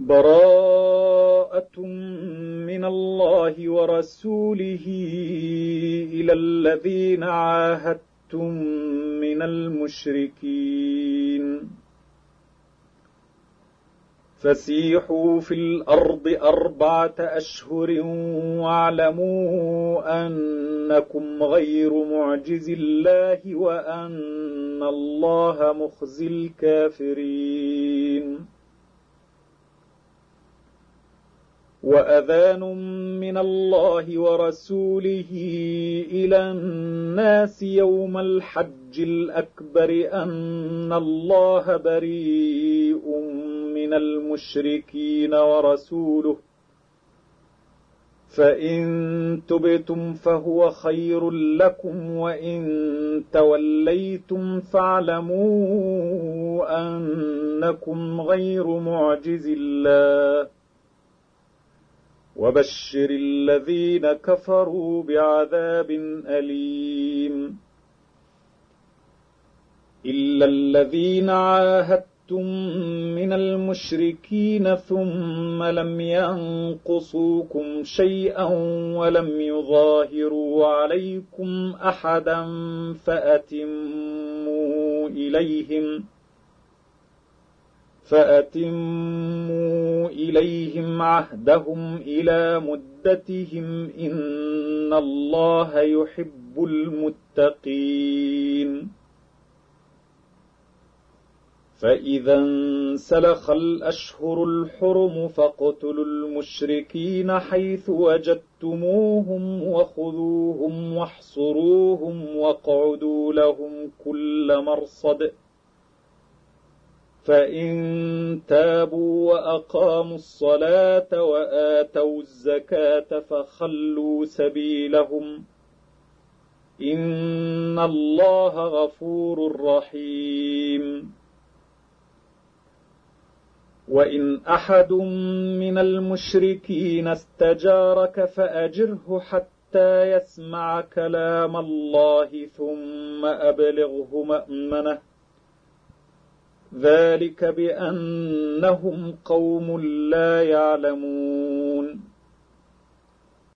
براءة من الله ورسوله إلى الذين عاهدتم من المشركين فسيحوا في الأرض 4 أشهر واعلموا أنكم غير معجز الله وأن الله مخزي الكافرين. وأذان من الله ورسوله إلى الناس يوم الحج الأكبر أن الله بريء من المشركين ورسوله فإن تبتم فهو خير لكم وإن توليتم فاعلموا أنكم غير معجز الله وبشر الذين كفروا بعذاب أليم. إلا الذين عاهدتم من المشركين ثم لم ينقصوكم شيئا ولم يظاهروا عليكم أحدا فأتموا إليهم عهدهم إلى مدتهم إن الله يحب المتقين. فإذا انسلخ الأشهر الحرم فاقتلوا المشركين حيث وجدتموهم وخذوهم واحصروهم واقعدوا لهم كل مرصد فإن تابوا وأقاموا الصلاة وآتوا الزكاة فخلوا سبيلهم إن الله غفور رحيم. وإن أحد من المشركين استجارك فأجره حتى يسمع كلام الله ثم أبلغه مأمنه ذلك بأنهم قوم لا يعلمون.